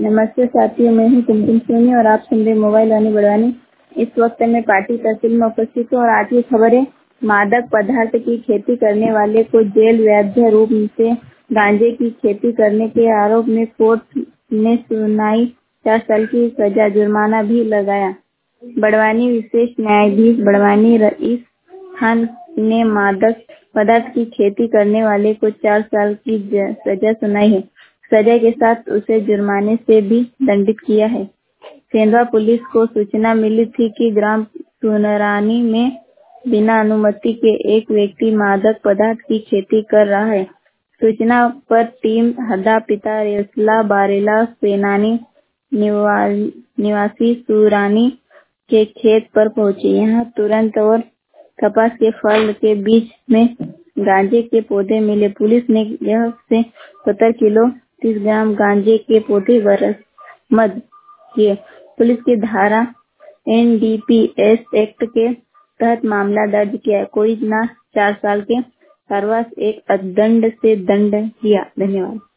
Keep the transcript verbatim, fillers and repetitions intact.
नमस्ते साथियों, मैं हूँ कुमकुम सोनी और आप सुन रहे मोबाइल वाणी बड़वानी। इस वक्त मैं पार्टी तहसील में उपस्थित हूँ और आज की खबर है। मादक पदार्थ की खेती करने वाले को जेल वैध रूप से गांजे की खेती करने के आरोप में कोर्ट ने सुनाई चार साल की सजा, जुर्माना भी लगाया। बड़वानी विशेष न्यायाधीश बड़वानी रईस खान ने मादक पदार्थ की खेती करने वाले को चार साल की सजा सुनाई है। सजा के साथ उसे जुर्माने से भी दंडित किया है। सेंधवा पुलिस को सूचना मिली थी कि ग्राम सुनरानी में बिना अनुमति के एक व्यक्ति मादक पदार्थ की खेती कर रहा है। सूचना पर टीम हदा पिता रेसला बारेला सेनानी निवासी सुरानी के खेत पर पहुंची। यहाँ तुरंत और कपास के फल के बीच में गांजे के पौधे मिले। पुलिस ने यह से सत्तर किलो तीस ग्राम गांजे के पौधे बरामद किए। पुलिस की धारा N D P S act के तहत मामला दर्ज किया। कोई ना चार साल के कारावास एक अदंड से दंड किया। धन्यवाद।